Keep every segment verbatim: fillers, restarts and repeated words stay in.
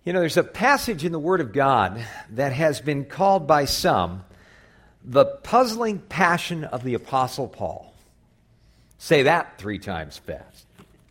You know, there's a passage in the Word of God that has been called by some the puzzling passion of the Apostle Paul. Say that three times fast.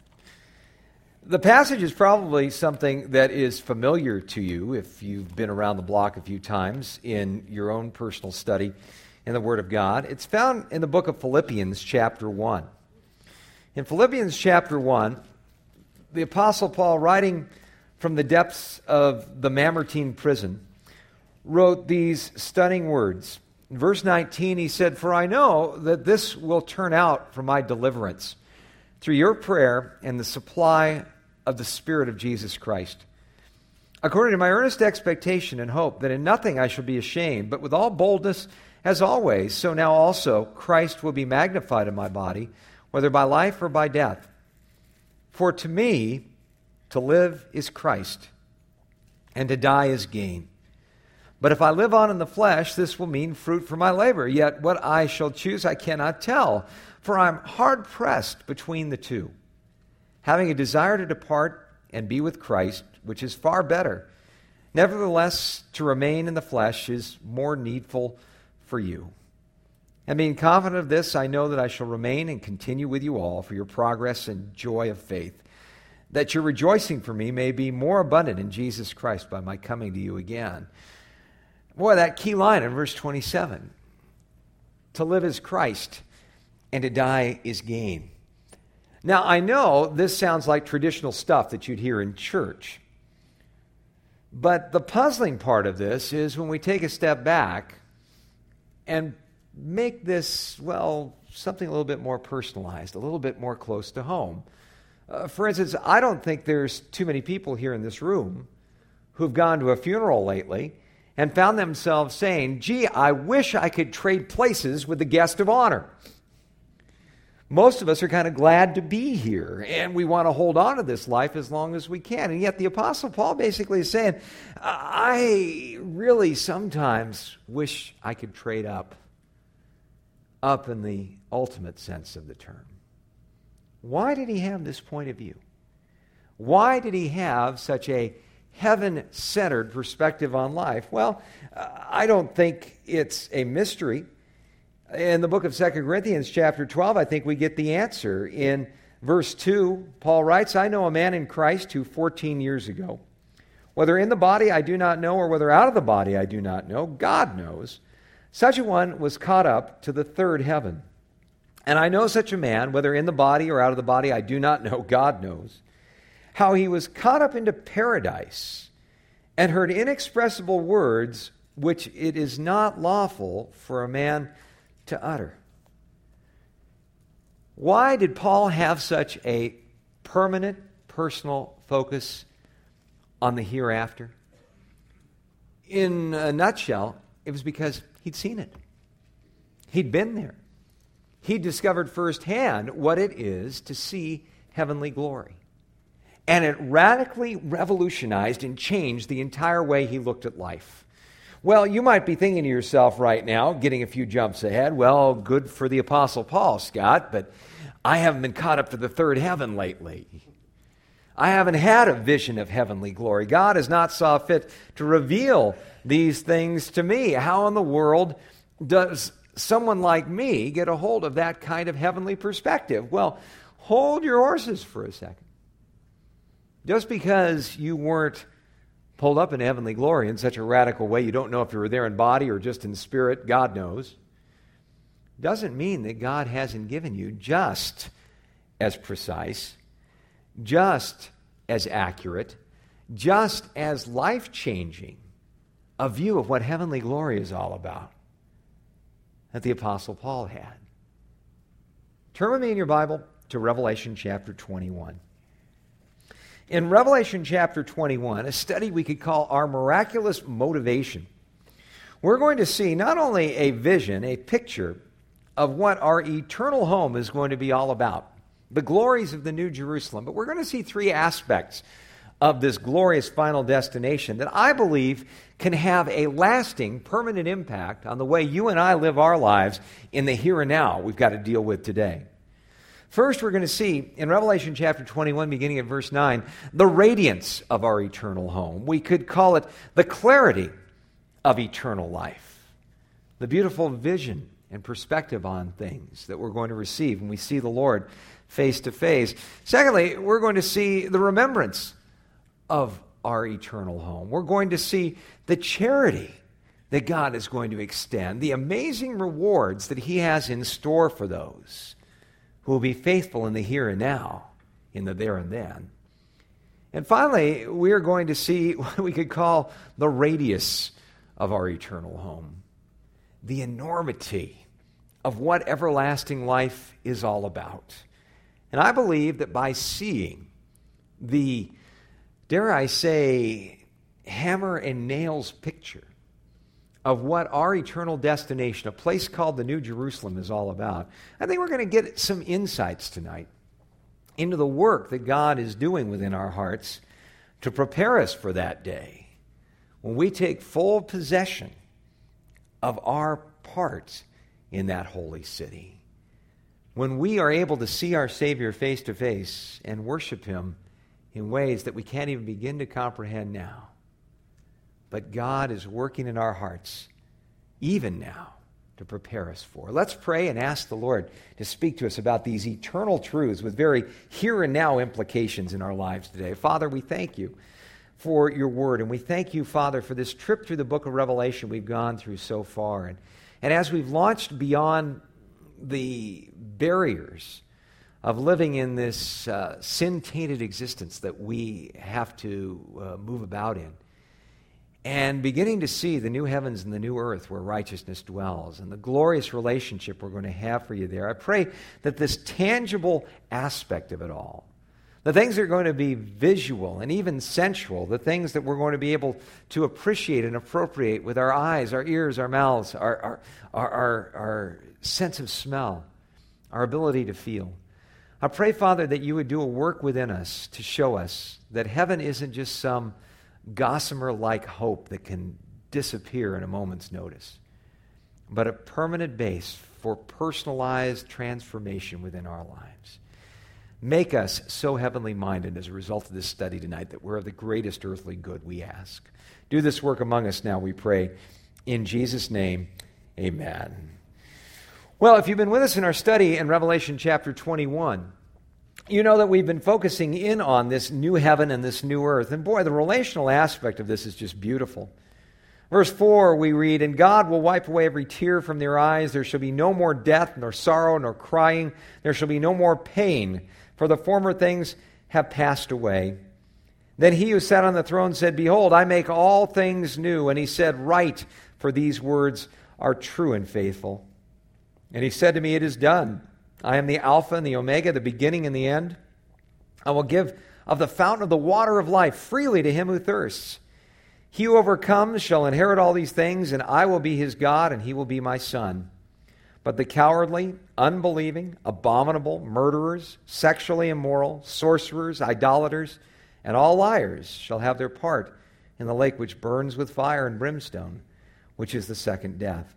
The passage is probably something that is familiar to you if you've been around the block a few times in your own personal study in the Word of God. It's found in the book of Philippians chapter one. In Philippians chapter one, the Apostle Paul, writing from the depths of the Mamertine prison, wrote these stunning words. In verse nineteen, he said, "For I know that this will turn out for my deliverance through your prayer and the supply of the Spirit of Jesus Christ, according to my earnest expectation and hope that in nothing I shall be ashamed, but with all boldness as always, so now also Christ will be magnified in my body, whether by life or by death. For to me, to live is Christ, and to die is gain. But if I live on in the flesh, this will mean fruit for my labor. Yet what I shall choose I cannot tell, for I am hard-pressed between the two, having a desire to depart and be with Christ, which is far better. Nevertheless, to remain in the flesh is more needful for you. And being confident of this, I know that I shall remain and continue with you all for your progress and joy of faith, that your rejoicing for me may be more abundant in Jesus Christ by my coming to you again." Boy, that key line in verse twenty-seven. To live is Christ, and to die is gain. Now, I know this sounds like traditional stuff that you'd hear in church. But the puzzling part of this is when we take a step back and make this, well, something a little bit more personalized, a little bit more close to home. Uh, for instance, I don't think there's too many people here in this room who've gone to a funeral lately and found themselves saying, "Gee, I wish I could trade places with the guest of honor." Most of us are kind of glad to be here, and we want to hold on to this life as long as we can. And yet the Apostle Paul basically is saying, I really sometimes wish I could trade up, up in the ultimate sense of the term. Why did he have this point of view? Why did he have such a heaven-centered perspective on life? Well, I don't think it's a mystery. In the book of Second Corinthians chapter twelve, I think we get the answer. In verse two, Paul writes, "I know a man in Christ who fourteen years ago, whether in the body I do not know, or whether out of the body I do not know, God knows, such a one was caught up to the third heaven. And I know such a man, whether in the body or out of the body I do not know, God knows, how he was caught up into paradise and heard inexpressible words which it is not lawful for a man to utter." Why did Paul have such a permanent personal focus on the hereafter? In a nutshell, it was because he'd seen it. He'd been there. He discovered firsthand what it is to see heavenly glory. And it radically revolutionized and changed the entire way he looked at life. Well, you might be thinking to yourself right now, getting a few jumps ahead, well, good for the Apostle Paul, Scott, but I haven't been caught up to the third heaven lately. I haven't had a vision of heavenly glory. God has not saw fit to reveal these things to me. How in the world does someone like me get a hold of that kind of heavenly perspective? Well, hold your horses for a second. Just because you weren't pulled up in heavenly glory in such a radical way, you don't know if you were there in body or just in spirit, God knows, doesn't mean that God hasn't given you just as precise, just as accurate, just as life-changing a view of what heavenly glory is all about that the Apostle Paul had. Turn with me in your Bible to Revelation chapter twenty-one. In Revelation chapter twenty-one, a study we could call Our Miraculous Motivation, we're going to see not only a vision, a picture of what our eternal home is going to be all about, the glories of the New Jerusalem, but we're going to see three aspects of this glorious final destination that I believe can have a lasting, permanent impact on the way you and I live our lives in the here and now we've got to deal with today. First, we're going to see in Revelation chapter twenty-one, beginning at verse nine, the radiance of our eternal home. We could call it the clarity of eternal life, the beautiful vision and perspective on things that we're going to receive when we see the Lord face to face. Secondly, we're going to see the remembrance of our eternal home. We're going to see the charity that God is going to extend, the amazing rewards that He has in store for those who will be faithful in the here and now, in the there and then. And finally, we are going to see what we could call the radius of our eternal home, the enormity of what everlasting life is all about. And I believe that by seeing the, dare I say, hammer and nails picture of what our eternal destination, a place called the New Jerusalem, is all about, I think we're going to get some insights tonight into the work that God is doing within our hearts to prepare us for that day when we take full possession of our part in that holy city. When we are able to see our Savior face to face and worship Him in ways that we can't even begin to comprehend now. But God is working in our hearts, even now, to prepare us for. Let's pray and ask the Lord to speak to us about these eternal truths with very here and now implications in our lives today. Father, we thank You for Your word, and we thank You, Father, for this trip through the book of Revelation we've gone through so far. And, and as we've launched beyond the barriers of living in this uh, sin-tainted existence that we have to uh, move about in, and beginning to see the new heavens and the new earth where righteousness dwells and the glorious relationship we're going to have for You there. I pray that this tangible aspect of it all, the things that are going to be visual and even sensual, the things that we're going to be able to appreciate and appropriate with our eyes, our ears, our mouths, our, our, our, our, our sense of smell, our ability to feel. I pray, Father, that You would do a work within us to show us that heaven isn't just some gossamer-like hope that can disappear in a moment's notice, but a permanent base for personalized transformation within our lives. Make us so heavenly minded as a result of this study tonight that we're of the greatest earthly good, we ask. Do this work among us now, we pray. In Jesus' name, amen. Well, if you've been with us in our study in Revelation chapter twenty-one, you know that we've been focusing in on this new heaven and this new earth. And boy, the relational aspect of this is just beautiful. Verse four, we read, "And God will wipe away every tear from their eyes. There shall be no more death, nor sorrow, nor crying. There shall be no more pain, for the former things have passed away." Then He who sat on the throne said, "Behold, I make all things new." And He said, "Write, for these words are true and faithful." And He said to me, "It is done. I am the Alpha and the Omega, the beginning and the end. I will give of the fountain of the water of life freely to him who thirsts. He who overcomes shall inherit all these things, and I will be his God, and he will be my son. But the cowardly, unbelieving, abominable, murderers, sexually immoral, sorcerers, idolaters, and all liars shall have their part in the lake which burns with fire and brimstone, which is the second death."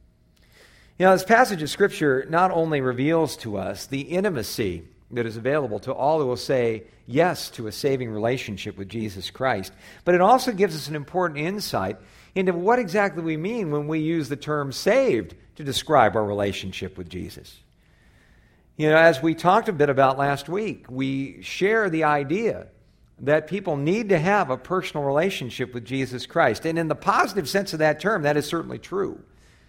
You know, this passage of Scripture not only reveals to us the intimacy that is available to all who will say yes to a saving relationship with Jesus Christ, but it also gives us an important insight into what exactly we mean when we use the term saved to describe our relationship with Jesus. You know, as we talked a bit about last week, we share the idea that people need to have a personal relationship with Jesus Christ. And in the positive sense of that term, that is certainly true.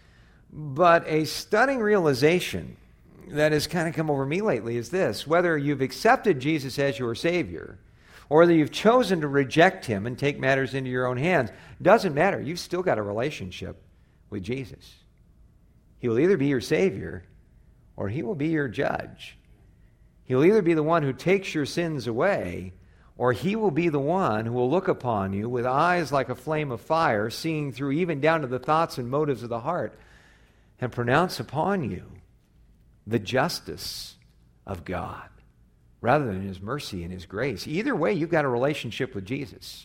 But a stunning realization that has kind of come over me lately is this: whether you've accepted Jesus as your Savior or whether you've chosen to reject Him and take matters into your own hands, doesn't matter. You've still got a relationship with Jesus. He will either be your Savior or He will be your judge. He will either be the one who takes your sins away, or He will be the one who will look upon you with eyes like a flame of fire, seeing through even down to the thoughts and motives of the heart, and pronounce upon you the justice of God rather than His mercy and His grace. Either way, you've got a relationship with Jesus.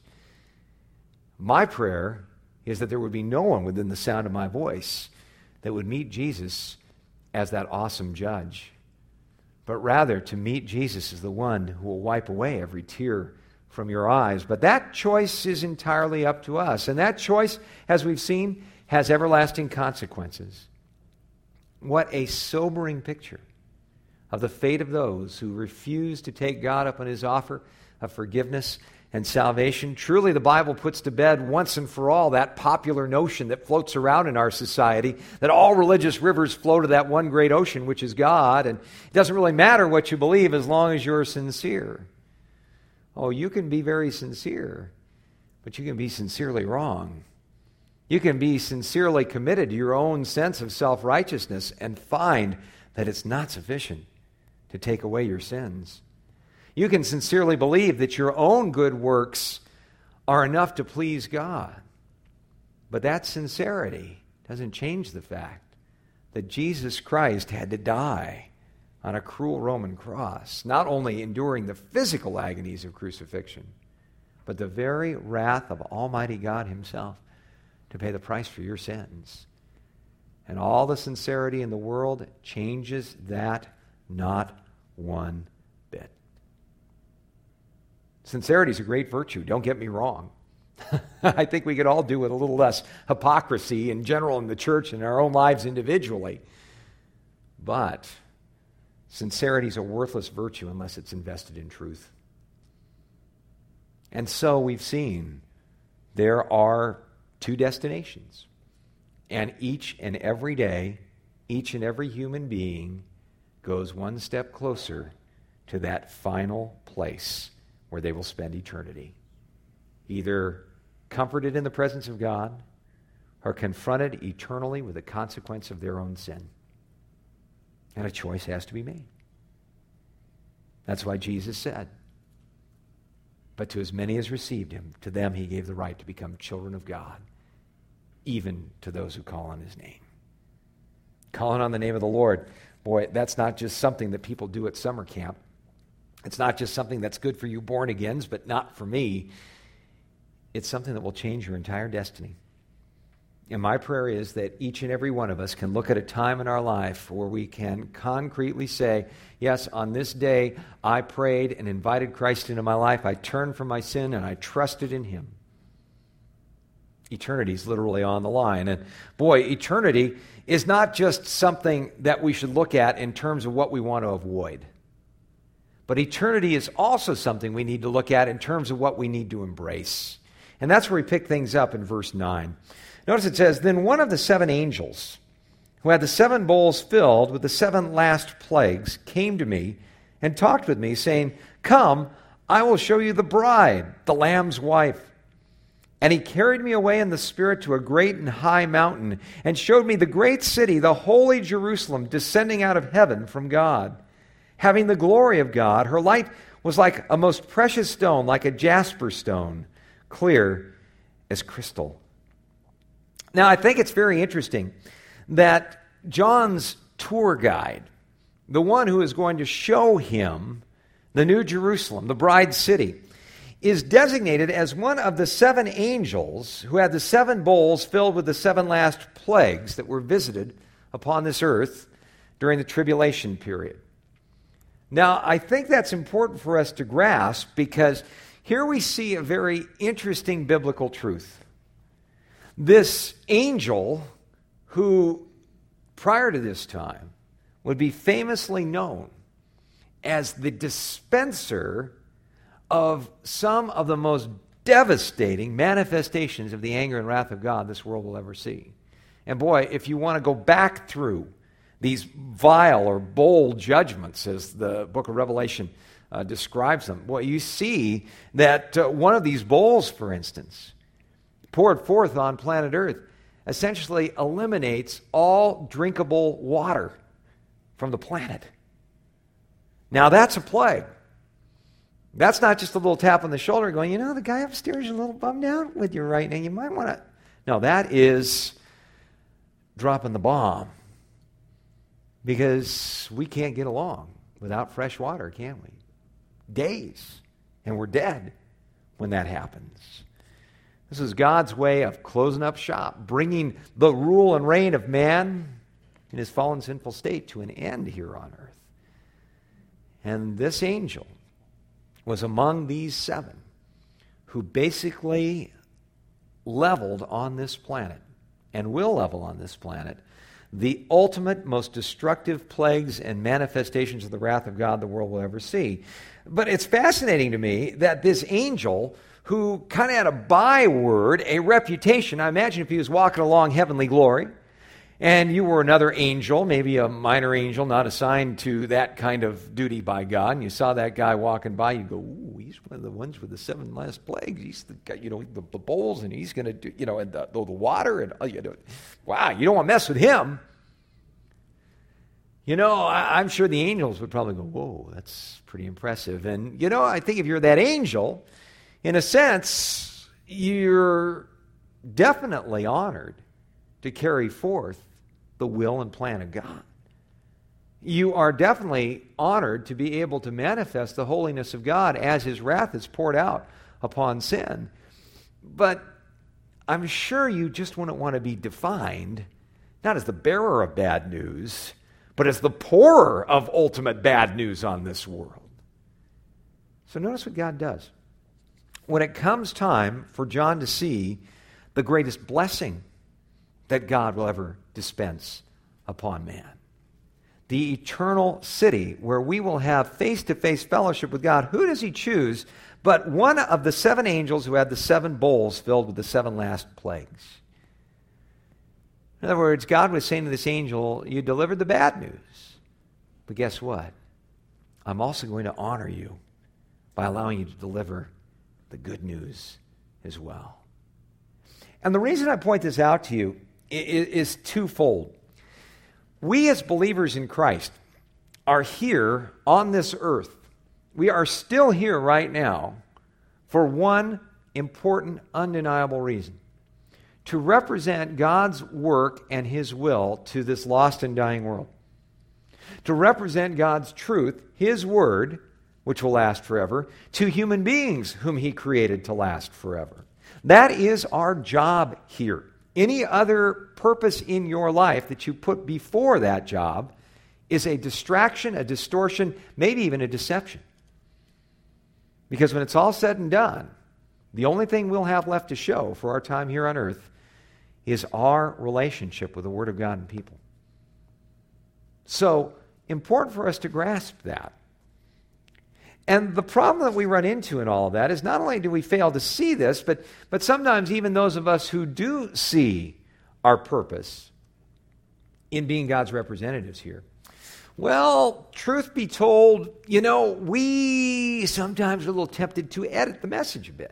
My prayer is that there would be no one within the sound of my voice that would meet Jesus as that awesome judge. but rather to meet Jesus as the one who will wipe away every tear from your eyes. But that choice is entirely up to us. And that choice, as we've seen, has everlasting consequences. What a sobering picture of the fate of those who refuse to take God up on his offer of forgiveness and salvation. Truly, the Bible puts to bed once and for all that popular notion that floats around in our society that all religious rivers flow to that one great ocean, which is God, and it doesn't really matter what you believe as long as you're sincere. Oh, you can be very sincere, but you can be sincerely wrong. You can be sincerely committed to your own sense of self-righteousness and find that it's not sufficient to take away your sins. You can sincerely believe that your own good works are enough to please God. But that sincerity doesn't change the fact that Jesus Christ had to die on a cruel Roman cross, not only enduring the physical agonies of crucifixion, but the very wrath of Almighty God himself to pay the price for your sins. And all the sincerity in the world changes that not one bit. Sincerity is a great virtue, don't get me wrong. I think we could all do with a little less hypocrisy in general in the church and in our own lives individually. But sincerity is a worthless virtue unless it's invested in truth. And so we've seen there are two destinations. And each and every day, each and every human being goes one step closer to that final place where they will spend eternity. Either comforted in the presence of God or confronted eternally with the consequence of their own sin. And a choice has to be made. That's why Jesus said, "But to as many as received him, to them he gave the right to become children of God, even to those who call on his name." Calling on the name of the Lord, boy, that's not just something that people do at summer camp. It's not just something that's good for you born-agains, but not for me. It's something that will change your entire destiny. And my prayer is that each and every one of us can look at a time in our life where we can concretely say, yes, on this day I prayed and invited Christ into my life. I turned from my sin and I trusted in him. Eternity is literally on the line. And boy, eternity is not just something that we should look at in terms of what we want to avoid. But eternity is also something we need to look at in terms of what we need to embrace. And that's where we pick things up in verse nine. Notice it says, "Then one of the seven angels who had the seven bowls filled with the seven last plagues came to me and talked with me, saying, 'Come, I will show you the bride, the Lamb's wife.' And he carried me away in the Spirit to a great and high mountain and showed me the great city, the holy Jerusalem, descending out of heaven from God, having the glory of God. Her light was like a most precious stone, like a jasper stone, clear as crystal." Now, I think it's very interesting that John's tour guide, the one who is going to show him the New Jerusalem, the bride city, is designated as one of the seven angels who had the seven bowls filled with the seven last plagues that were visited upon this earth during the tribulation period. Now, I think that's important for us to grasp because here we see a very interesting biblical truth. This angel, who prior to this time would be famously known as the dispenser of some of the most devastating manifestations of the anger and wrath of God this world will ever see. And boy, if you want to go back through these vile or bold judgments, as the book of Revelation uh, describes them, boy, you see that uh, one of these bowls, for instance, poured forth on planet Earth, essentially eliminates all drinkable water from the planet. Now that's a plague. That's not just a little tap on the shoulder going, you know, the guy upstairs is a little bummed out with you right now. You might want to... No, that is dropping the bomb. Because we can't get along without fresh water, can we? Days. And we're dead when that happens. This is God's way of closing up shop, bringing the rule and reign of man in his fallen sinful state to an end here on earth. And this angel was among these seven who basically leveled on this planet and will level on this planet the ultimate, most destructive plagues and manifestations of the wrath of God the world will ever see. But it's fascinating to me that this angel, who kind of had a byword, a reputation, I imagine if he was walking along heavenly glory, and you were another angel, maybe a minor angel, not assigned to that kind of duty by God, and you saw that guy walking by, you go, ooh, he's one of the ones with the seven last plagues. He's the guy, you know, the, the bowls, and he's going to do, you know, and the, the water, and, you know, wow, you don't want to mess with him. You know, I, I'm sure the angels would probably go, whoa, that's pretty impressive. And, you know, I think if you're that angel, in a sense, you're definitely honored to carry forth the will and plan of God. You are definitely honored to be able to manifest the holiness of God as His wrath is poured out upon sin. But I'm sure you just wouldn't want to be defined, not as the bearer of bad news, but as the pourer of ultimate bad news on this world. So notice what God does. When it comes time for John to see the greatest blessing that God will ever dispense upon man, the eternal city where we will have face-to-face fellowship with God, who does He choose but one of the seven angels who had the seven bowls filled with the seven last plagues? In other words, God was saying to this angel, you delivered the bad news, but guess what? I'm also going to honor you by allowing you to deliver the good news as well. And the reason I point this out to you is, is twofold. We as believers in Christ are here on this earth. We are still here right now for one important, undeniable reason: to represent God's work and His will to this lost and dying world. To represent God's truth, His word, which will last forever, to human beings whom He created to last forever. That is our job here. Any other purpose in your life that you put before that job is a distraction, a distortion, maybe even a deception. Because when it's all said and done, the only thing we'll have left to show for our time here on earth is our relationship with the Word of God and people. So, important for us to grasp that. And the problem that we run into in all of that is not only do we fail to see this, but, but sometimes even those of us who do see our purpose in being God's representatives here, well, truth be told, you know, we sometimes are a little tempted to edit the message a bit.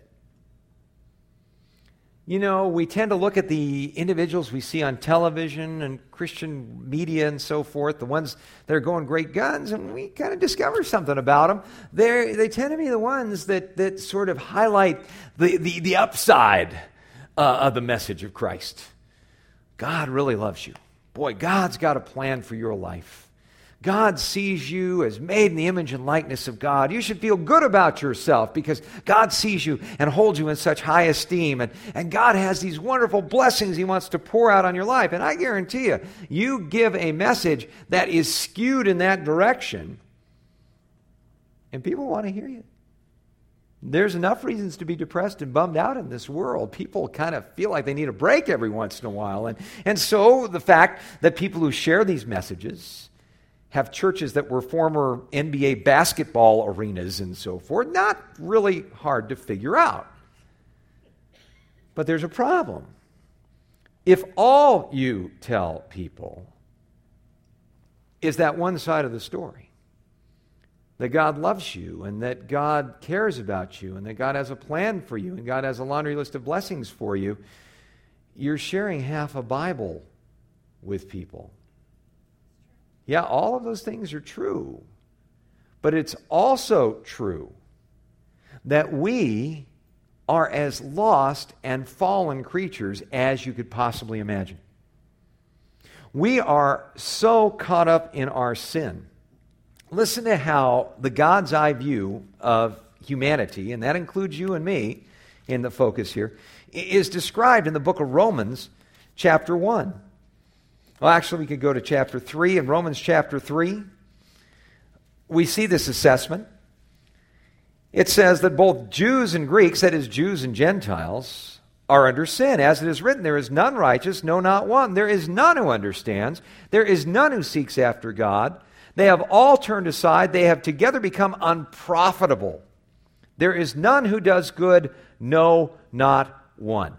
You know, we tend to look at the individuals we see on television and Christian media and so forth, the ones that are going great guns, and we kind of discover something about them. They're, they tend to be the ones that, that sort of highlight the, the, the upside uh, of the message of Christ. God really loves you. Boy, God's got a plan for your life. God sees you as made in the image and likeness of God. You should feel good about yourself because God sees you and holds you in such high esteem. And, and God has these wonderful blessings He wants to pour out on your life. And I guarantee you, you give a message that is skewed in that direction, and people want to hear you. There's enough reasons to be depressed and bummed out in this world. People kind of feel like they need a break every once in a while. And, and so the fact that people who share these messages have churches that were former N B A basketball arenas and so forth, not really hard to figure out. But there's a problem. If all you tell people is that one side of the story, that God loves you and that God cares about you and that God has a plan for you and God has a laundry list of blessings for you, you're sharing half a Bible with people. Yeah, all of those things are true. But it's also true that we are as lost and fallen creatures as you could possibly imagine. We are so caught up in our sin. Listen to how the God's eye view of humanity, and that includes you and me in the focus here, is described in the book of Romans, chapter one. Well, actually, we could go to chapter three. In Romans chapter three, we see this assessment. It says that both Jews and Greeks, that is, Jews and Gentiles, are under sin. As it is written, there is none righteous, no, not one. There is none who understands. There is none who seeks after God. They have all turned aside. They have together become unprofitable. There is none who does good, no, not one.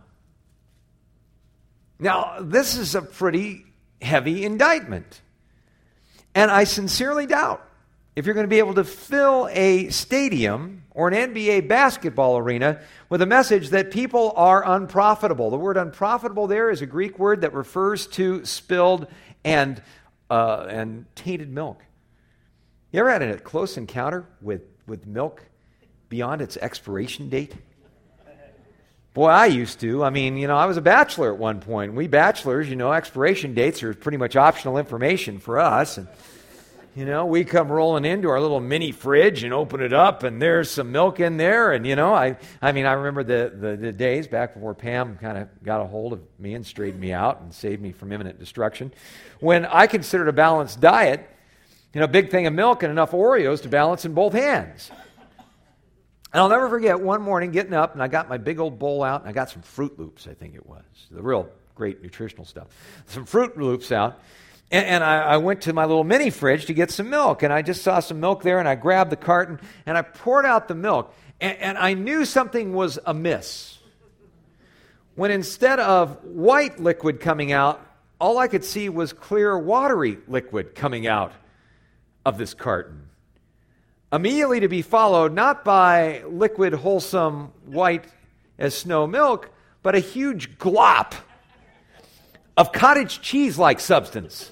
Now, this is a pretty heavy indictment. And I sincerely doubt if you're going to be able to fill a stadium or an N B A basketball arena with a message that people are unprofitable. The word unprofitable there is a Greek word that refers to spilled and, uh, and tainted milk. You ever had a close encounter with, with milk beyond its expiration date? Boy, I used to. I mean, you know, I was a bachelor at one point. We bachelors, you know, expiration dates are pretty much optional information for us. And, you know, we come rolling into our little mini fridge and open it up, and there's some milk in there. And, you know, I I mean, I remember the, the, the days back before Pam kind of got a hold of me and straightened me out and saved me from imminent destruction, when I considered a balanced diet, you know, a big thing of milk and enough Oreos to balance in both hands. And I'll never forget one morning getting up, and I got my big old bowl out, and I got some Fruit Loops, I think it was, the real great nutritional stuff. Some Fruit Loops out, and, and I, I went to my little mini fridge to get some milk, and I just saw some milk there, and I grabbed the carton, and I poured out the milk, and, and I knew something was amiss. When instead of white liquid coming out, all I could see was clear, watery liquid coming out of this carton. Immediately to be followed not by liquid, wholesome, white as snow milk, but a huge glop of cottage cheese-like substance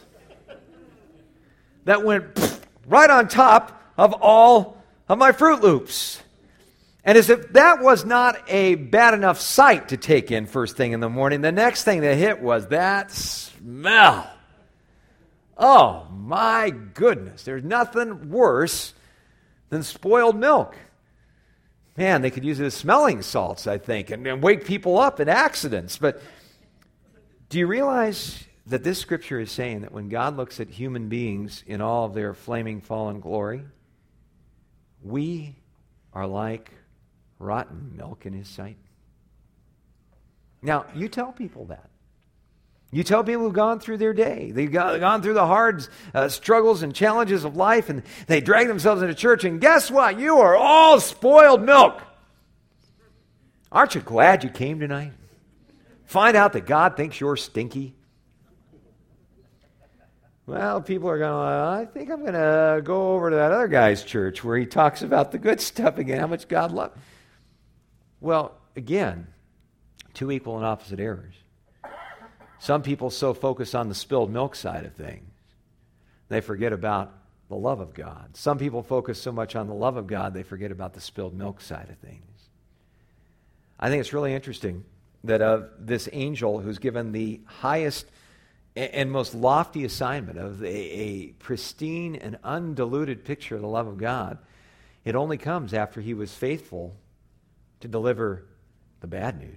that went right on top of all of my Fruit Loops. And as if that was not a bad enough sight to take in first thing in the morning, the next thing that hit was that smell. Oh, my goodness. There's nothing worse than spoiled milk. Man, they could use it as smelling salts, I think, and, and wake people up in accidents. But do you realize that this scripture is saying that when God looks at human beings in all of their flaming fallen glory, we are like rotten milk in his sight? Now, you tell people that. You tell people who've gone through their day, they've gone through the hard uh, struggles and challenges of life, and they drag themselves into church, and guess what? You are all spoiled milk. Aren't you glad you came tonight? Find out that God thinks you're stinky. Well, people are going, I think I'm going to go over to that other guy's church where he talks about the good stuff again, how much God loves. Well, again, two equal and opposite errors. Some people so focus on the spilled milk side of things, they forget about the love of God. Some people focus so much on the love of God, they forget about the spilled milk side of things. I think it's really interesting that of this angel who's given the highest and most lofty assignment of a, a pristine and undiluted picture of the love of God, it only comes after he was faithful to deliver the bad news.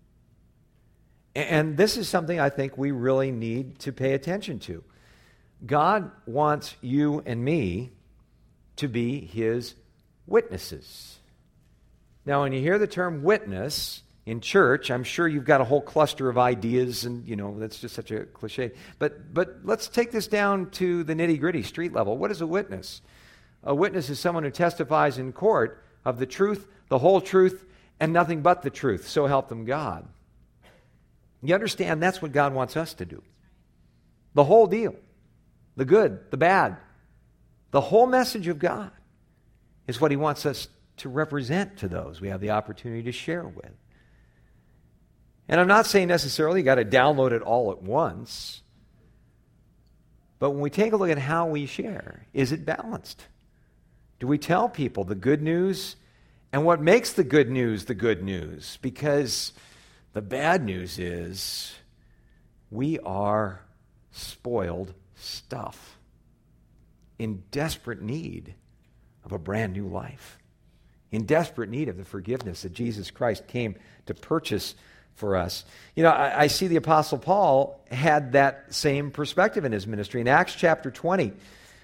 And this is something I think we really need to pay attention to. God wants you and me to be his witnesses. Now, when you hear the term witness in church, I'm sure you've got a whole cluster of ideas, and, you know, that's just such a cliche. But, but let's take this down to the nitty-gritty, street level. What is a witness? A witness is someone who testifies in court of the truth, the whole truth, and nothing but the truth. So help them God. You understand that's what God wants us to do. The whole deal. The good, the bad. The whole message of God is what he wants us to represent to those we have the opportunity to share with. And I'm not saying necessarily you got to download it all at once. But when we take a look at how we share, is it balanced? Do we tell people the good news and what makes the good news the good news? Because the bad news is we are spoiled stuff in desperate need of a brand new life, in desperate need of the forgiveness that Jesus Christ came to purchase for us. You know, I, I see the Apostle Paul had that same perspective in his ministry. In Acts chapter twenty,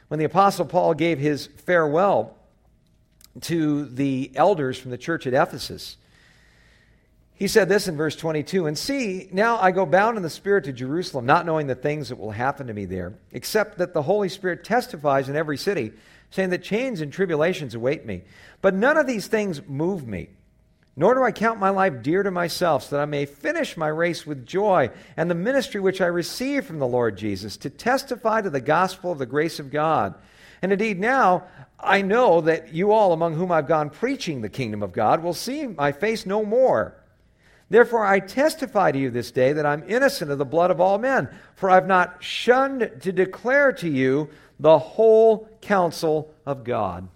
When the Apostle Paul gave his farewell to the elders from the church at Ephesus, he said this in verse twenty-two, "And see, now I go bound in the Spirit to Jerusalem, not knowing the things that will happen to me there, except that the Holy Spirit testifies in every city, saying that chains and tribulations await me. But none of these things move me, nor do I count my life dear to myself, so that I may finish my race with joy and the ministry which I received from the Lord Jesus, to testify to the gospel of the grace of God. And indeed now I know that you all among whom I've gone preaching the kingdom of God will see my face no more. Therefore I testify to you this day that I'm innocent of the blood of all men, for I've not shunned to declare to you the whole counsel of God."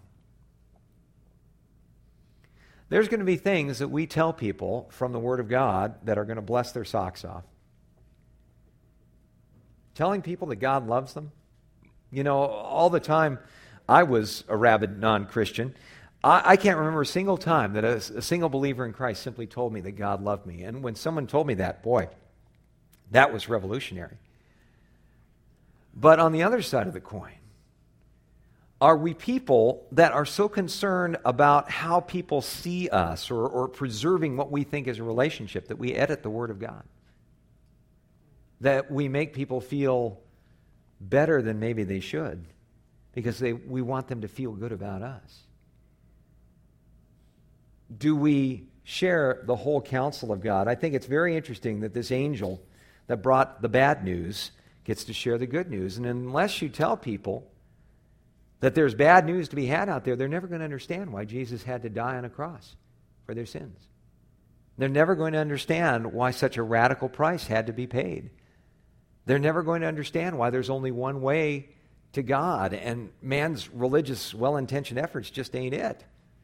There's going to be things that we tell people from the Word of God that are going to bless their socks off. Telling people that God loves them. You know, all the time I was a rabid non-Christian, I, I can't remember a single time that a, a single believer in Christ simply told me that God loved me. And when someone told me that, boy, that was revolutionary. But on the other side of the coin, are we people that are so concerned about how people see us, or, or preserving what we think is a relationship, that we edit the Word of God? That we make people feel better than maybe they should because they, we want them to feel good about us? Do we share the whole counsel of God? I think it's very interesting that this angel that brought the bad news gets to share the good news. And unless you tell people that there's bad news to be had out there, they're never going to understand why Jesus had to die on a cross for their sins. They're never going to understand why such a radical price had to be paid. They're never going to understand why there's only one way to God, and man's religious, well-intentioned efforts just ain't it.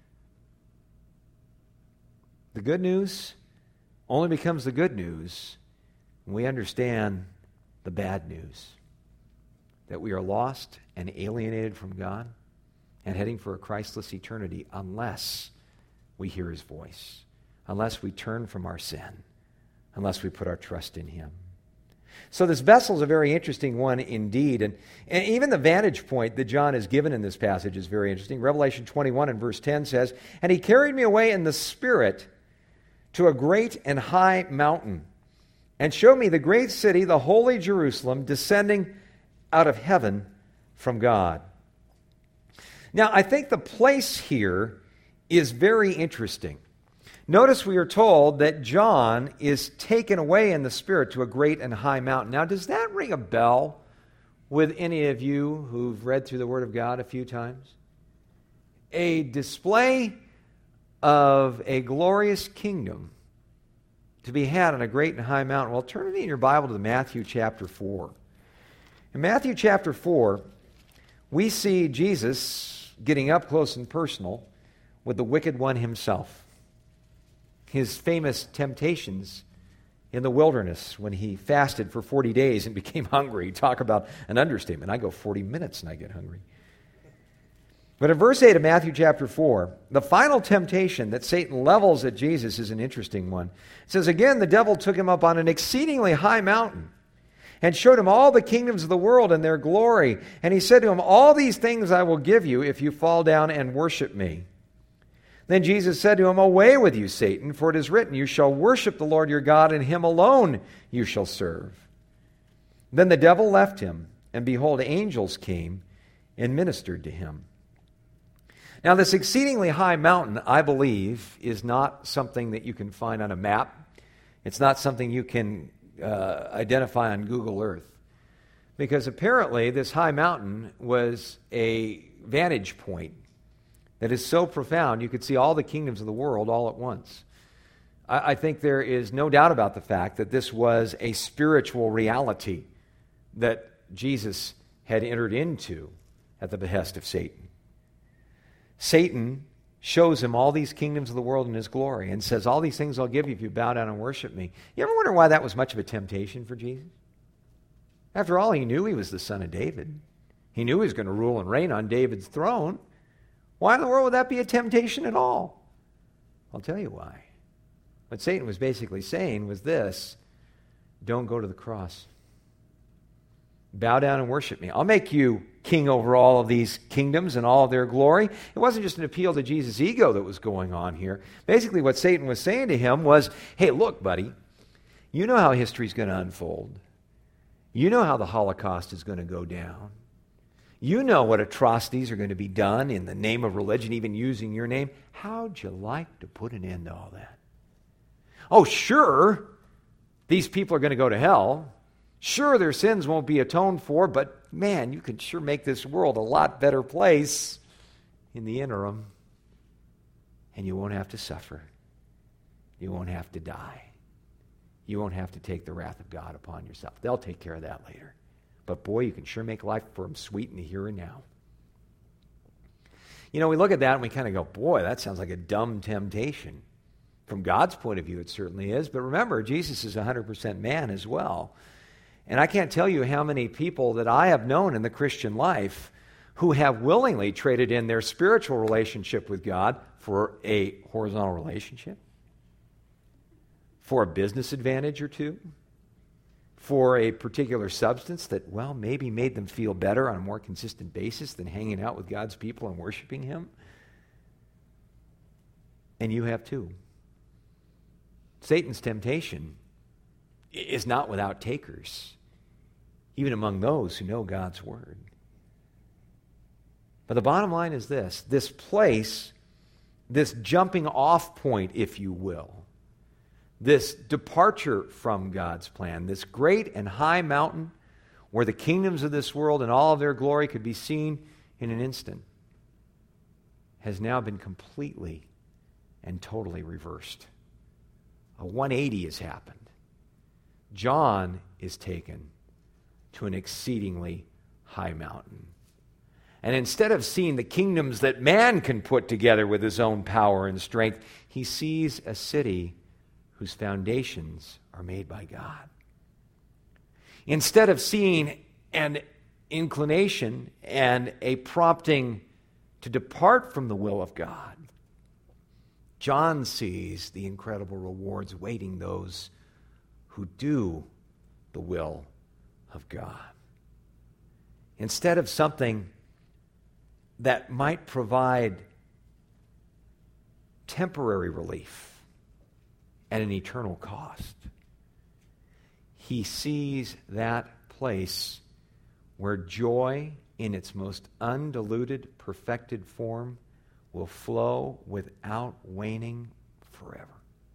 The good news only becomes the good news when we understand the bad news. That we are lost and alienated from God and heading for a Christless eternity unless we hear His voice, unless we turn from our sin, unless we put our trust in Him. So this vessel is a very interesting one indeed. And, and even the vantage point that John is given in this passage is very interesting. Revelation twenty-one and verse ten says, "And He carried me away in the Spirit to a great and high mountain, and showed me the great city, the holy Jerusalem, descending out of heaven from God." Now, I think the place here is very interesting. Notice we are told that John is taken away in the Spirit to a great and high mountain. Now, does that ring a bell with any of you who've read through the Word of God a few times? A display of a glorious kingdom to be had on a great and high mountain. Well, turn it in your Bible to Matthew chapter four. In Matthew chapter four, we see Jesus getting up close and personal with the wicked one himself. His famous temptations in the wilderness when he fasted for forty days and became hungry. Talk about an understatement. I go forty minutes and I get hungry. But in verse eight of Matthew chapter four, the final temptation that Satan levels at Jesus is an interesting one. It says, "Again, the devil took him up on an exceedingly high mountain and showed him all the kingdoms of the world and their glory. And he said to him, 'All these things I will give you if you fall down and worship me.' Then Jesus said to him, 'Away with you, Satan, for it is written, you shall worship the Lord your God, and Him alone you shall serve.' Then the devil left him, and behold, angels came and ministered to him." Now, this exceedingly high mountain, I believe, is not something that you can find on a map. It's not something you can uh, identify on Google Earth. Because apparently this high mountain was a vantage point that is so profound you could see all the kingdoms of the world all at once. I, I think there is no doubt about the fact that this was a spiritual reality that Jesus had entered into at the behest of Satan. Satan shows him all these kingdoms of the world in his glory and says, "All these things I'll give you if you bow down and worship me." You ever wonder why that was much of a temptation for Jesus? After all, he knew he was the son of David. He knew he was going to rule and reign on David's throne. Why in the world would that be a temptation at all? I'll tell you why. What Satan was basically saying was this: don't go to the cross. Bow down and worship me. I'll make you king over all of these kingdoms and all of their glory. It wasn't just an appeal to Jesus' ego that was going on here. Basically, what Satan was saying to him was, hey, look, buddy, you know how history's going to unfold. You know how the Holocaust is going to go down. You know what atrocities are going to be done in the name of religion, even using your name. How'd you like to put an end to all that? Oh, sure, these people are going to go to hell. Sure, their sins won't be atoned for, but man, you can sure make this world a lot better place in the interim. And you won't have to suffer. You won't have to die. You won't have to take the wrath of God upon yourself. They'll take care of that later. But boy, you can sure make life for them sweet in the here and now. You know, we look at that and we kind of go, boy, that sounds like a dumb temptation. From God's point of view, it certainly is. But remember, Jesus is one hundred percent man as well. And I can't tell you how many people that I have known in the Christian life who have willingly traded in their spiritual relationship with God for a horizontal relationship, for a business advantage or two, for a particular substance that, well, maybe made them feel better on a more consistent basis than hanging out with God's people and worshiping Him. And you have too. Satan's temptation is not without takers, even among those who know God's Word. But the bottom line is this, this place, this jumping off point, if you will, this departure from God's plan, this great and high mountain where the kingdoms of this world and all of their glory could be seen in an instant, has now been completely and totally reversed. A one eighty has happened. John is taken to an exceedingly high mountain. And instead of seeing the kingdoms that man can put together with his own power and strength, he sees a city whose foundations are made by God. Instead of seeing an inclination and a prompting to depart from the will of God, John sees the incredible rewards waiting those who do the will of God. Instead of something that might provide temporary relief at an eternal cost, he sees that place where joy in its most undiluted, perfected form will flow without waning forever.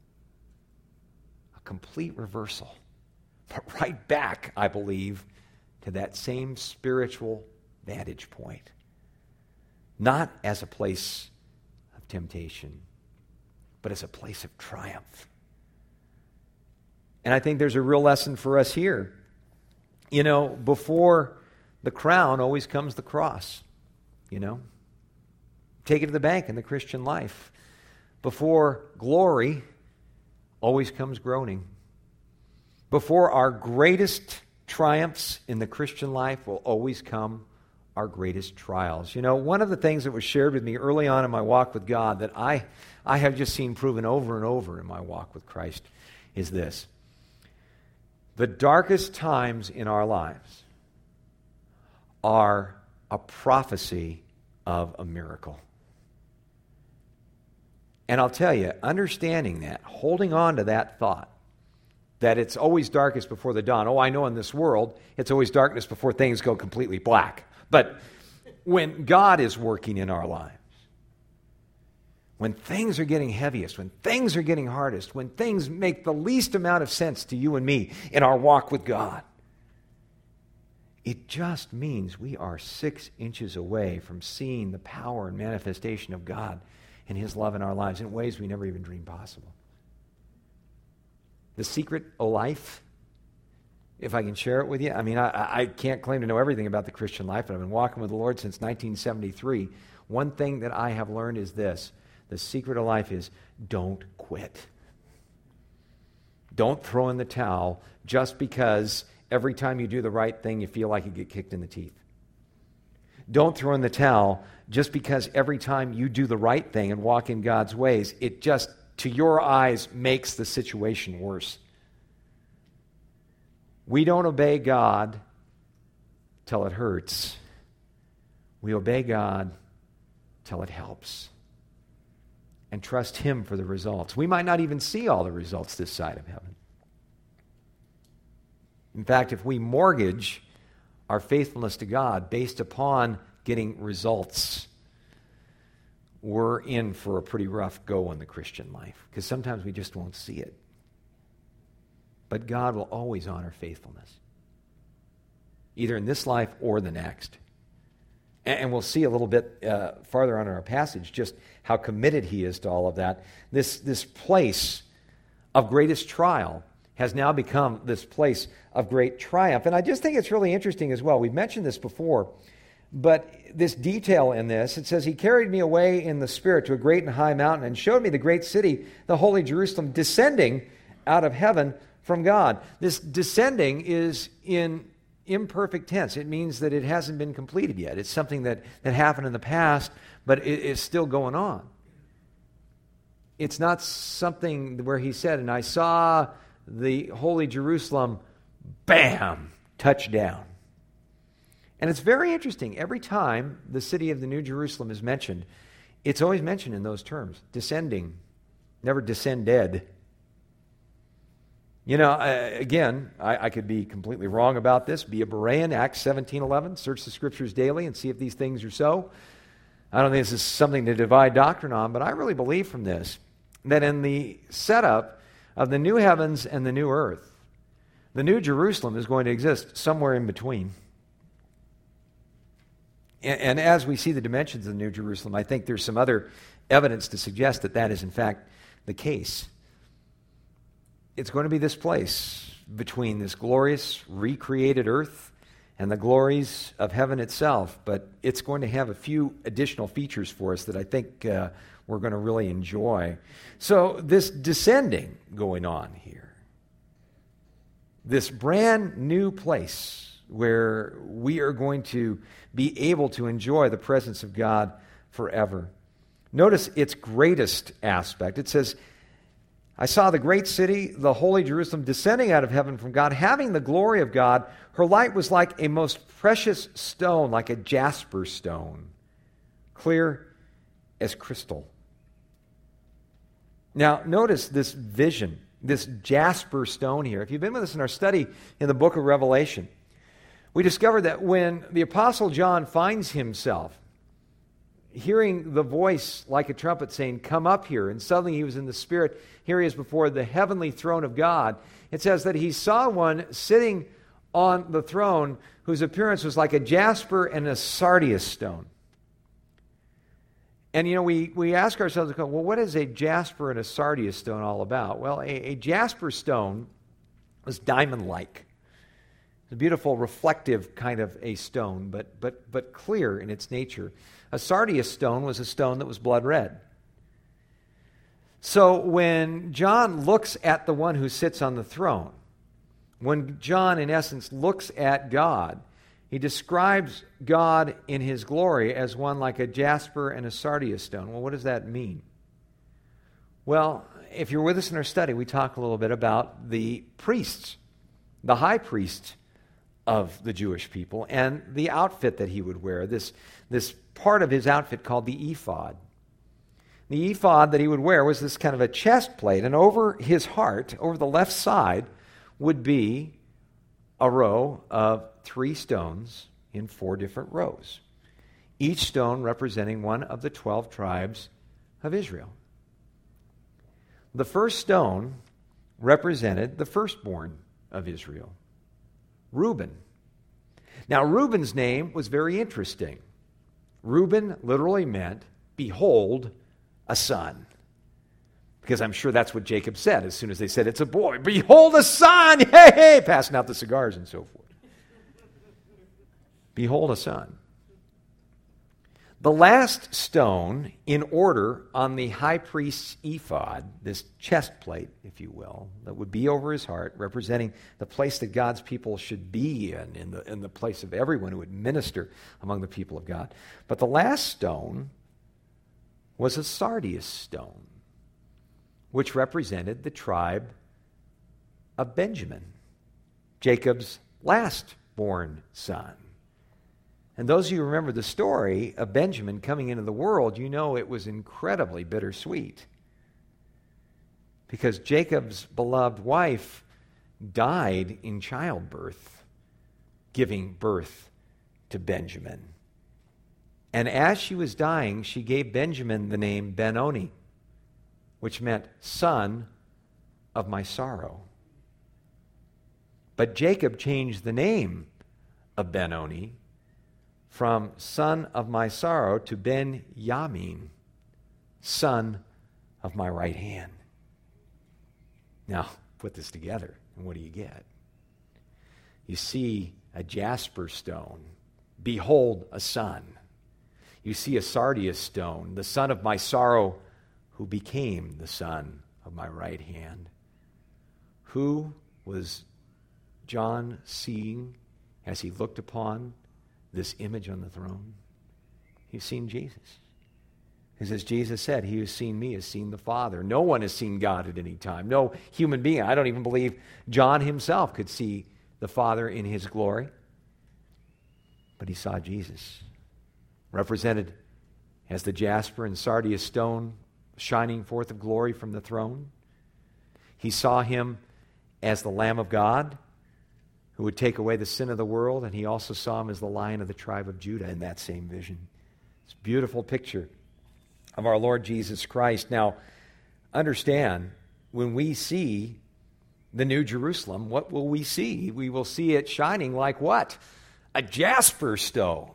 A complete reversal, but right back, I believe, to that same spiritual vantage point. Not as a place of temptation, but as a place of triumph. And I think there's a real lesson for us here. You know, before the crown always comes the cross, you know. Take it to the bank in the Christian life. Before glory always comes groaning. Before our greatest triumphs in the Christian life will always come our greatest trials. You know, one of the things that was shared with me early on in my walk with God that I, I have just seen proven over and over in my walk with Christ is this. The darkest times in our lives are a prophecy of a miracle. And I'll tell you, understanding that, holding on to that thought, that it's always darkest before the dawn. Oh, I know in this world, it's always darkness before things go completely black. But when God is working in our lives, when things are getting heaviest, when things are getting hardest, when things make the least amount of sense to you and me in our walk with God, it just means we are six inches away from seeing the power and manifestation of God and His love in our lives in ways we never even dreamed possible. The secret of life, if I can share it with you. I mean, I, I can't claim to know everything about the Christian life, but I've been walking with the Lord since nineteen seventy-three. One thing that I have learned is this. The secret of life is don't quit. Don't throw in the towel just because every time you do the right thing, you feel like you get kicked in the teeth. Don't throw in the towel just because every time you do the right thing and walk in God's ways, it just, to your eyes, makes the situation worse. We don't obey God till it hurts. We obey God till it helps. And trust Him for the results. We might not even see all the results this side of heaven. In fact, if we mortgage our faithfulness to God based upon getting results, we're in for a pretty rough go in the Christian life, because sometimes we just won't see it. But God will always honor faithfulness, either in this life or the next. And we'll see a little bit uh, farther on in our passage just how committed He is to all of that. This, this place of greatest trial has now become this place of great triumph. And I just think it's really interesting as well. We've mentioned this before, but this detail in this, it says, He carried me away in the Spirit to a great and high mountain and showed me the great city, the holy Jerusalem, descending out of heaven from God. This descending is in imperfect tense. It means that it hasn't been completed yet. It's something that, that happened in the past, but it is still going on. It's not something where He said, and I saw the holy Jerusalem, bam, touch down. And it's very interesting. Every time the city of the New Jerusalem is mentioned, it's always mentioned in those terms. Descending, never descended. You know, uh, again, I, I could be completely wrong about this. Be a Berean, Acts seventeen eleven. Search the Scriptures daily and see if these things are so. I don't think this is something to divide doctrine on, but I really believe from this that in the setup of the new heavens and the new earth, the New Jerusalem is going to exist somewhere in between. And, and as we see the dimensions of the New Jerusalem, I think there's some other evidence to suggest that that is in fact the case. It's going to be this place between this glorious recreated earth and the glories of heaven itself, but it's going to have a few additional features for us that I think uh, we're going to really enjoy. So this descending going on here, this brand new place where we are going to be able to enjoy the presence of God forever. Notice its greatest aspect. It says, I saw the great city, the holy Jerusalem, descending out of heaven from God, having the glory of God. Her light was like a most precious stone, like a jasper stone, clear as crystal. Now, notice this vision, this jasper stone here. If you've been with us in our study in the book of Revelation, we discovered that when the Apostle John finds himself hearing the voice like a trumpet saying, come up here, and suddenly he was in the Spirit. Here he is before the heavenly throne of God. It says that he saw one sitting on the throne whose appearance was like a jasper and a sardius stone. And, you know, we, we ask ourselves, well, what is a jasper and a sardius stone all about? Well, a, a jasper stone was diamond-like. It's a beautiful, reflective kind of a stone, but but but clear in its nature. A sardius stone was a stone that was blood red. So when John looks at the one who sits on the throne, when John, in essence, looks at God, he describes God in His glory as one like a jasper and a sardius stone. Well, what does that mean? Well, if you're with us in our study, we talk a little bit about the priests, the high priest of the Jewish people, and the outfit that he would wear, this, this part of his outfit called the ephod. The ephod that he would wear was this kind of a chest plate, and over his heart, over the left side, would be a row of three stones in four different rows, each stone representing one of the twelve tribes of Israel. The first stone represented the firstborn of Israel, Reuben. Now, Reuben's name was very interesting. Reuben literally meant, behold, a son. Because I'm sure that's what Jacob said as soon as they said, it's a boy. Behold, a son! Hey, hey! Passing out the cigars and so forth. Behold, a son. The last stone in order on the high priest's ephod, this chest plate, if you will, that would be over his heart, representing the place that God's people should be in, in the, in the place of everyone who would minister among the people of God. But the last stone was a sardius stone, which represented the tribe of Benjamin, Jacob's last born son. And those of you who remember the story of Benjamin coming into the world, you know it was incredibly bittersweet. Because Jacob's beloved wife died in childbirth, giving birth to Benjamin. And as she was dying, she gave Benjamin the name Benoni, which meant son of my sorrow. But Jacob changed the name of Benoni from son of my sorrow to Ben-Yamin, son of my right hand. Now, put this together, and what do you get? You see a jasper stone. Behold, a son. You see a sardius stone, the son of my sorrow, who became the son of my right hand. Who was John seeing as he looked upon this image on the throne? He's seen Jesus. Because as Jesus said, he who has seen me has seen the Father. No one has seen God at any time. No human being. I don't even believe John himself could see the Father in his glory. But he saw Jesus, represented as the jasper and sardius stone shining forth of glory from the throne. He saw him as the Lamb of God who would take away the sin of the world, and he also saw him as the Lion of the tribe of Judah in that same vision. It's a beautiful picture of our Lord Jesus Christ. Now, understand, when we see the New Jerusalem, what will we see? We will see it shining like what? A jasper stone.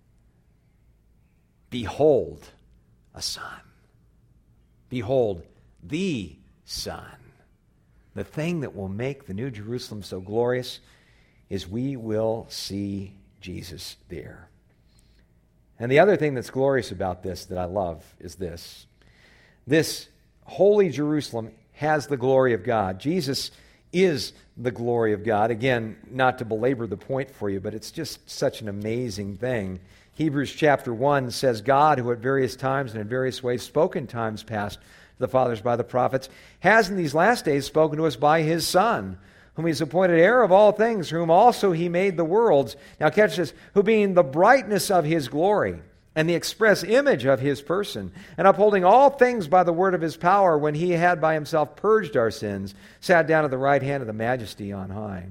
Behold, a son. Behold, the Son. The thing that will make the New Jerusalem so glorious is we will see Jesus there. And the other thing that's glorious about this that I love is this. This holy Jerusalem has the glory of God. Jesus is the glory of God. Again, not to belabor the point for you, but it's just such an amazing thing. Hebrews chapter one says, God, who at various times and in various ways spoke in times past to the fathers by the prophets, has in these last days spoken to us by his Son, whom he has appointed heir of all things, through whom also he made the worlds. Now catch this, who being the brightness of his glory and the express image of his person, and upholding all things by the word of his power, when he had by himself purged our sins, sat down at the right hand of the majesty on high.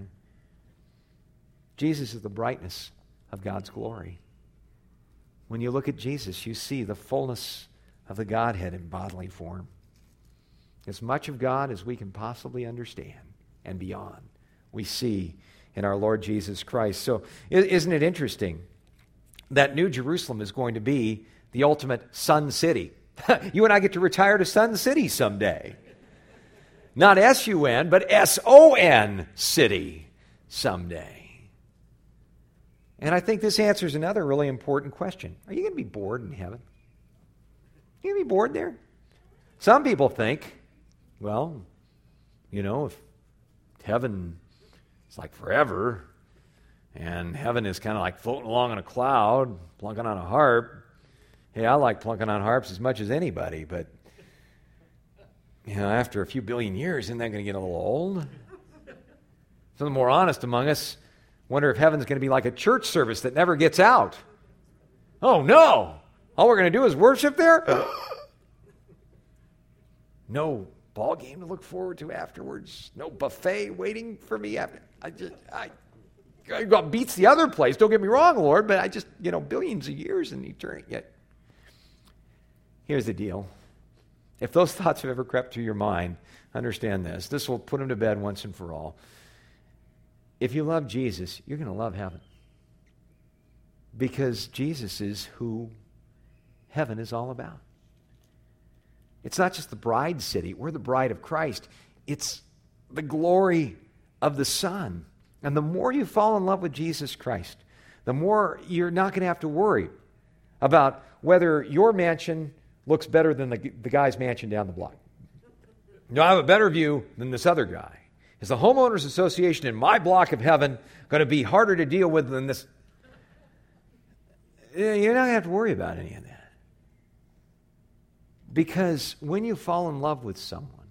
Jesus is the brightness of God's glory. When you look at Jesus, you see the fullness of the Godhead in bodily form. As much of God as we can possibly understand and beyond, we see in our Lord Jesus Christ. So isn't it interesting that New Jerusalem is going to be the ultimate Sun City? You and I get to retire to Sun City someday. Not S U N, but S O N City someday. And I think this answers another really important question. Are you going to be bored in heaven? Are you going to be bored there? Some people think, well, you know, if heaven is like forever, and heaven is kind of like floating along on a cloud, plunking on a harp. Hey, I like plunking on harps as much as anybody, but, you know, after a few billion years, isn't that going to get a little old? Some of the more honest among us wonder if heaven's going to be like a church service that never gets out. Oh, no! All we're going to do is worship there? No ball game to look forward to afterwards. No buffet waiting for me after. I just, I, I got beats the other place. Don't get me wrong, Lord, but I just, you know, billions of years in eternity. Yet, here's the deal. If those thoughts have ever crept through your mind, understand this. This will put them to bed once and for all. If you love Jesus, you're going to love heaven. Because Jesus is who heaven is all about. It's not just the bride city. We're the bride of Christ. It's the glory of the Son. And the more you fall in love with Jesus Christ, the more you're not going to have to worry about whether your mansion looks better than the, the guy's mansion down the block. No, I have a better view than this other guy. Is the homeowners association in my block of heaven going to be harder to deal with than this? You're not going to have to worry about any of that. Because when you fall in love with someone,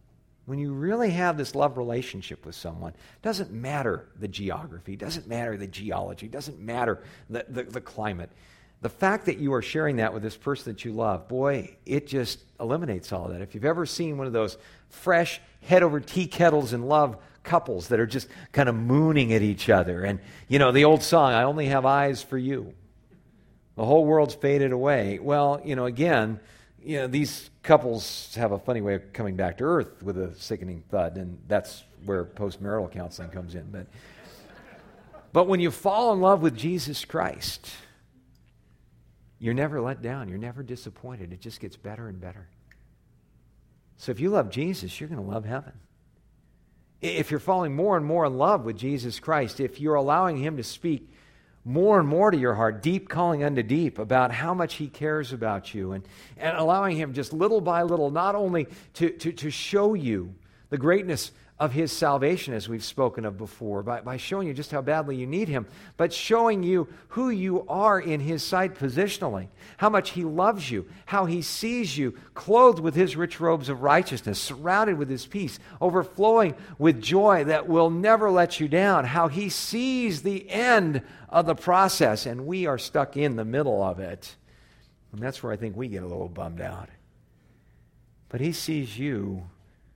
When you really have this love relationship with someone, doesn't matter the geography, doesn't matter the geology, doesn't matter the, the, the climate. The fact that you are sharing that with this person that you love, boy, it just eliminates all of that. If you've ever seen one of those fresh, head over tea kettles in love couples that are just kind of mooning at each other, and, you know, the old song, I only have eyes for you. The whole world's faded away. Well, you know, again, you know, these couples have a funny way of coming back to earth with a sickening thud, and that's where postmarital counseling comes in. But, but when you fall in love with Jesus Christ, you're never let down. You're never disappointed. It just gets better and better. So if you love Jesus, you're going to love heaven. If you're falling more and more in love with Jesus Christ, if you're allowing Him to speak more and more to your heart, deep calling unto deep, about how much He cares about you, and, and allowing Him just little by little, not only to, to, to show you the greatness of His salvation, as we've spoken of before, by, by showing you just how badly you need Him, but showing you who you are in His sight positionally, how much He loves you, how He sees you clothed with His rich robes of righteousness, surrounded with His peace, overflowing with joy that will never let you down, how He sees the end of the process, and we are stuck in the middle of it. And that's where I think we get a little bummed out. But He sees you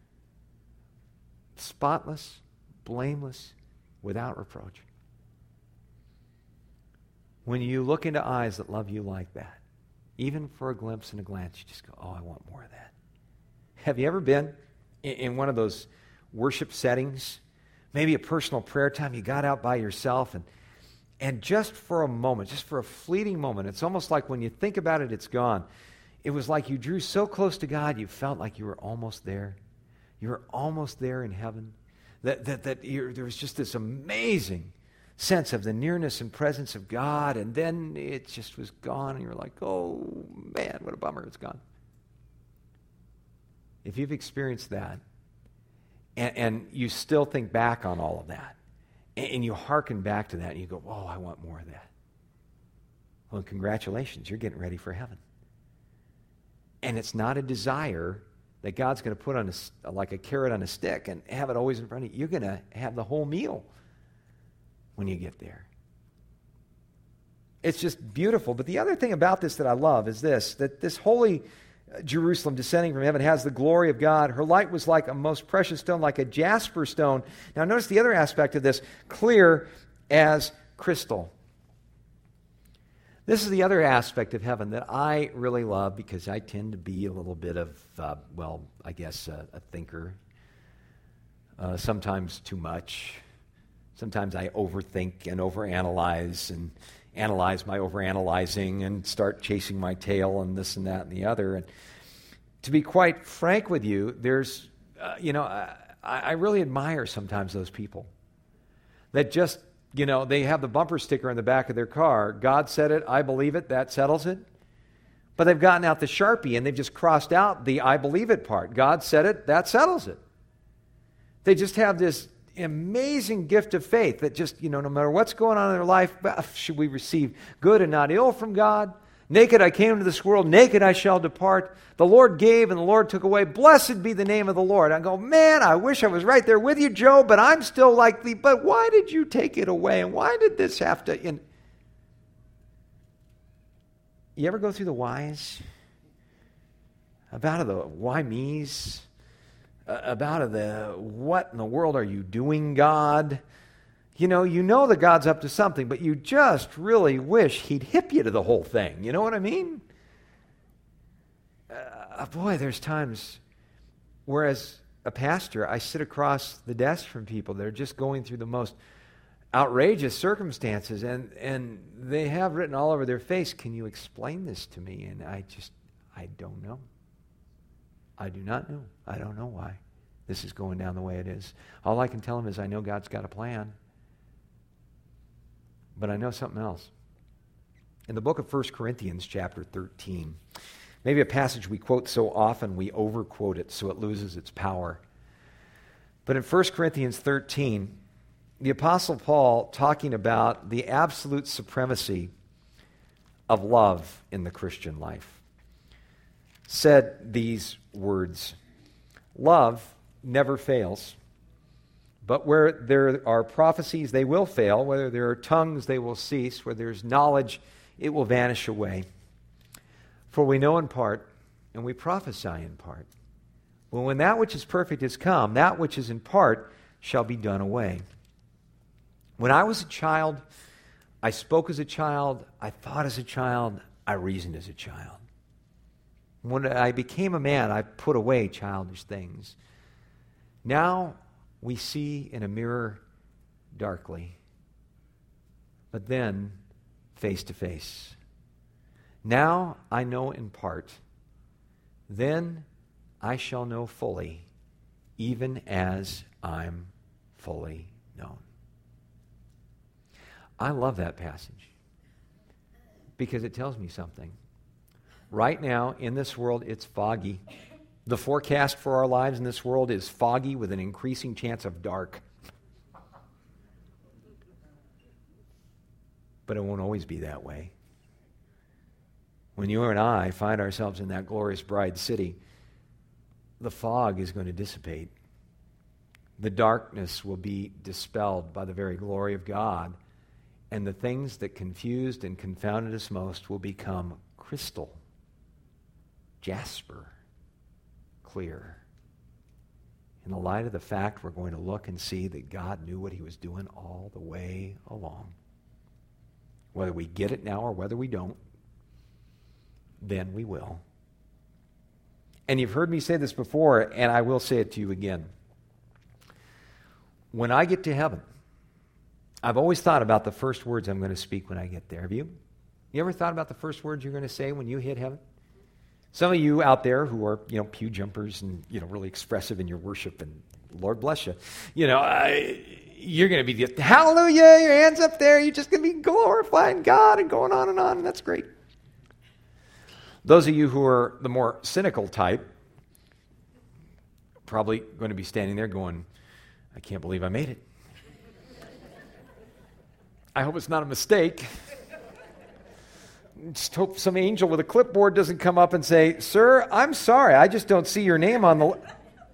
spotless, blameless, without reproach. When you look into eyes that love you like that, even for a glimpse and a glance, you just go, oh, I want more of that. Have you ever been in, in one of those worship settings, maybe a personal prayer time, you got out by yourself, and and just for a moment, just for a fleeting moment, it's almost like when you think about it, it's gone. It was like you drew so close to God, you felt like you were almost there. You were almost there in heaven. That, that, that you're, there was just this amazing sense of the nearness and presence of God, and then it just was gone, and you're like, oh, man, what a bummer, it's gone. If you've experienced that, and, and you still think back on all of that, and, and you hearken back to that, and you go, oh, I want more of that. Well, congratulations, you're getting ready for heaven. And it's not a desire that God's going to put on a, like a carrot on a stick and have it always in front of you. You're going to have the whole meal when you get there. It's just beautiful. But the other thing about this that I love is this, that this holy Jerusalem descending from heaven has the glory of God. Her light was like a most precious stone, like a jasper stone. Now notice the other aspect of this, clear as crystal. This is the other aspect of heaven that I really love, because I tend to be a little bit of, uh, well, I guess uh, a thinker. Uh, sometimes too much. Sometimes I overthink and overanalyze and analyze my overanalyzing and start chasing my tail and this and that and the other. And to be quite frank with you, there's, uh, you know, I, I really admire sometimes those people that just, you know, they have the bumper sticker on the back of their car. God said it, I believe it, that settles it. But they've gotten out the Sharpie and they've just crossed out the I believe it part. God said it, that settles it. They just have this amazing gift of faith that just, you know, no matter what's going on in their life, should we receive good and not ill from God? Naked I came into this world, naked I shall depart. The Lord gave and the Lord took away. Blessed be the name of the Lord. I go, man, I wish I was right there with you, Joe, but I'm still like the, but why did you take it away? And why did this have to, in... You ever go through the whys? About the why me's? About the what in the world are you doing, God? You know, you know that God's up to something, but you just really wish He'd hip you to the whole thing. You know what I mean? Uh, boy, there's times where as a pastor, I sit across the desk from people that are just going through the most outrageous circumstances, and, and they have written all over their face, can you explain this to me? And I just, I don't know. I do not know. I don't know why this is going down the way it is. All I can tell them is I know God's got a plan. But I know something else. In the book of First Corinthians chapter thirteen, maybe a passage we quote so often we overquote it so it loses its power. But in First Corinthians thirteen, the Apostle Paul, talking about the absolute supremacy of love in the Christian life, said these words, love never fails. But where there are prophecies, they will fail. Whether there are tongues, they will cease. Where there's knowledge, it will vanish away. For we know in part, and we prophesy in part. Well, when that which is perfect is come, that which is in part shall be done away. When I was a child, I spoke as a child, I thought as a child, I reasoned as a child. When I became a man, I put away childish things. Now we see in a mirror darkly, but then face to face. Now I know in part, then I shall know fully, even as I'm fully known. I love that passage because it tells me something. Right now, in this world, it's foggy. The forecast for our lives in this world is foggy with an increasing chance of dark. But it won't always be that way. When you and I find ourselves in that glorious bride city, the fog is going to dissipate. The darkness will be dispelled by the very glory of God, and the things that confused and confounded us most will become crystal, jasper, clear. In the light of the fact we're going to look and see that God knew what he was doing all the way along. Whether we get it now or whether we don't, then we will. And you've heard me say this before, and I will say it to you again. When I get to heaven, I've always thought about the first words I'm going to speak when I get there. Have you? You ever thought about the first words you're going to say when you hit heaven? Some of you out there who are, you know, pew jumpers and, you know, really expressive in your worship, and Lord bless you, you know, I, you're going to be, just, hallelujah, your hands up there, you're just going to be glorifying God and going on and on, and that's great. Those of you who are the more cynical type, probably going to be standing there going, I can't believe I made it. I hope it's not a mistake. Just hope some angel with a clipboard doesn't come up and say, sir, I'm sorry, I just don't see your name on the list.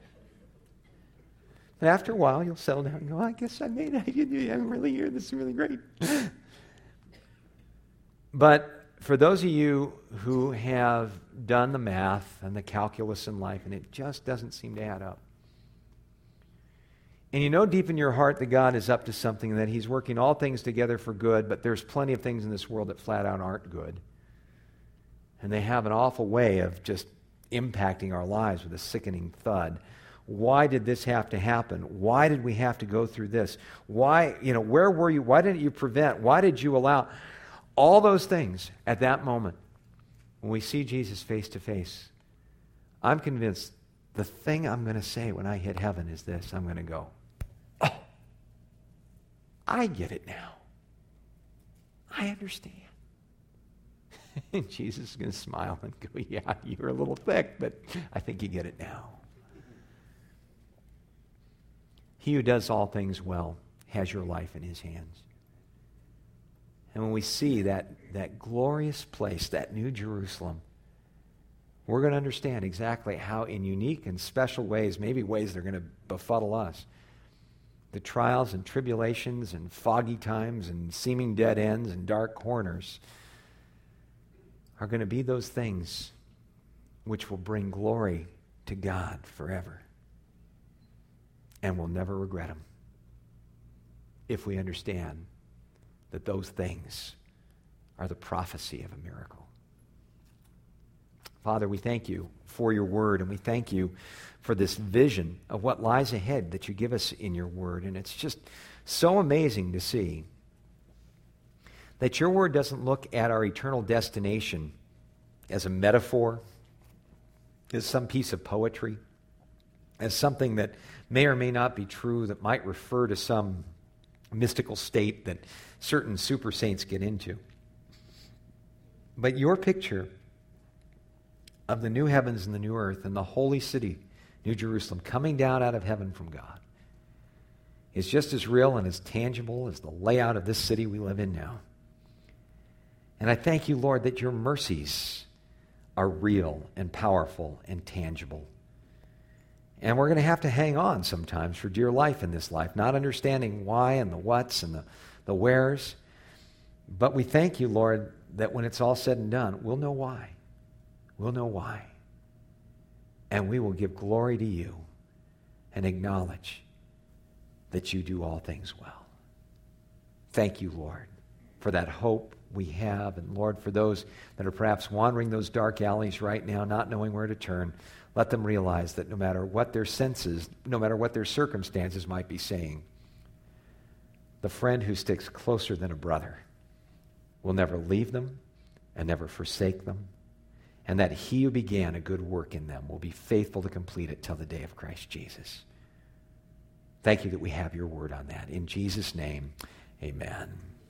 And after a while, you'll settle down and go, I guess I made it. I'm really here. This is really great. But for those of you who have done the math and the calculus in life, and it just doesn't seem to add up, and you know deep in your heart that God is up to something, that he's working all things together for good, but there's plenty of things in this world that flat out aren't good. And they have an awful way of just impacting our lives with a sickening thud. Why did this have to happen? Why did we have to go through this? Why, you know, where were you? Why didn't you prevent? Why did you allow? All those things at that moment, when we see Jesus face to face, I'm convinced the thing I'm going to say when I hit heaven is this. I'm going to go, oh, I get it now. I understand. And Jesus is going to smile and go, yeah, you're a little thick, but I think you get it now. He who does all things well has your life in his hands. And when we see that, that glorious place, that New Jerusalem, we're going to understand exactly how in unique and special ways, maybe ways that are going to befuddle us, the trials and tribulations and foggy times and seeming dead ends and dark corners are going to be those things which will bring glory to God forever. And we'll never regret them if we understand that those things are the prophecy of a miracle. Father, we thank you for your word, and we thank you for this vision of what lies ahead that you give us in your word. And it's just so amazing to see that your word doesn't look at our eternal destination as a metaphor, as some piece of poetry, as something that may or may not be true, that might refer to some mystical state that certain super saints get into. But your picture of the new heavens and the new earth and the holy city, New Jerusalem, coming down out of heaven from God is just as real and as tangible as the layout of this city we live in now. And I thank you, Lord, that your mercies are real and powerful and tangible. And we're going to have to hang on sometimes for dear life in this life, not understanding why and the whats and the, the wheres. But we thank you, Lord, that when it's all said and done, we'll know why. We'll know why. And we will give glory to you and acknowledge that you do all things well. Thank you, Lord, for that hope we have. And Lord, for those that are perhaps wandering those dark alleys right now, not knowing where to turn, let them realize that no matter what their senses, no matter what their circumstances might be saying, the friend who sticks closer than a brother will never leave them and never forsake them, and that he who began a good work in them will be faithful to complete it till the day of Christ Jesus. Thank you that we have your word on that. In Jesus' name, amen.